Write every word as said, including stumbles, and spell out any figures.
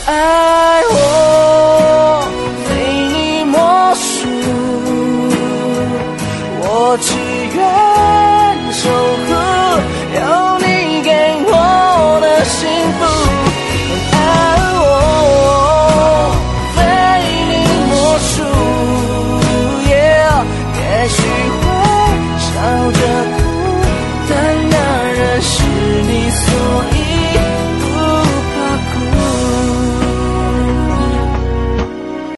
爱我非你莫属，我只愿守护有你给我的幸福。爱我非你莫属， yeah, 也许会笑着哭，但那人是你所